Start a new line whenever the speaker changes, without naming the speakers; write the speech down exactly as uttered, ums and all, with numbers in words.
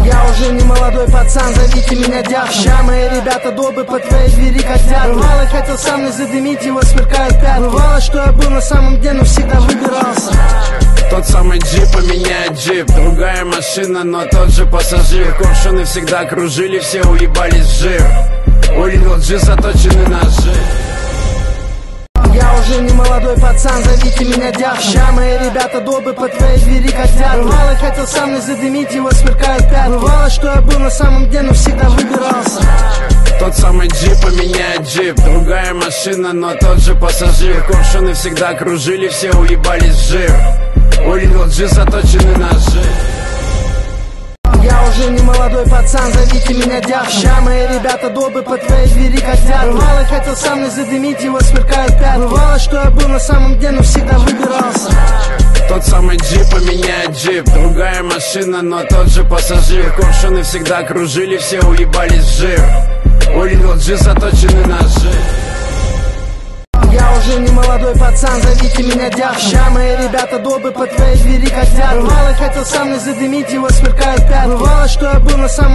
Я уже не молодой пацан, зовите меня дяд. Ща мои ребята добы по твоей двери хотят. Бывало, хотел сам не задымить, его сверкают пятки. Бывало, что я был на самом дне, но всегда выбирался.
Тот самый джип поменяет джип, другая машина, но тот же пассажир. Коршуны всегда кружили, все уебались в жир. У Лил Джи заточены ножи.
Я уже не молодой пацан, зовите меня дяд. Ща мои ребята добы по твоей двери хотят. Бывало, хотел сам не задымить, его сверкают пятки. Бывало, что я был на самом дне, но всегда выбирался.
Тот самый джип поменяет джип, другая машина, но тот же пассажир. Коршуны всегда кружили, все уебались в жир. У Лил Джи заточены ножи.
Я уже не молодой пацан, зовите меня дяд. Ща мои ребята добы по твоей двери хотят. Бывало, хотел сам не задымить, его сверкают пятки. Бывало, что я был на самом дне, но всегда выбирался.
Тот самый джип поменяет джип, другая машина, но тот же пассажир. Коршуны всегда кружили, все уебались в жир. У Лил Джи заточены ножи.
Я уже не молодой пацан, зовите меня дяд. Ща мои ребята добы по твоей двери хотят. Бывало, хотел сам не задымить, его сверкают пятки. Бывало, что я был на самом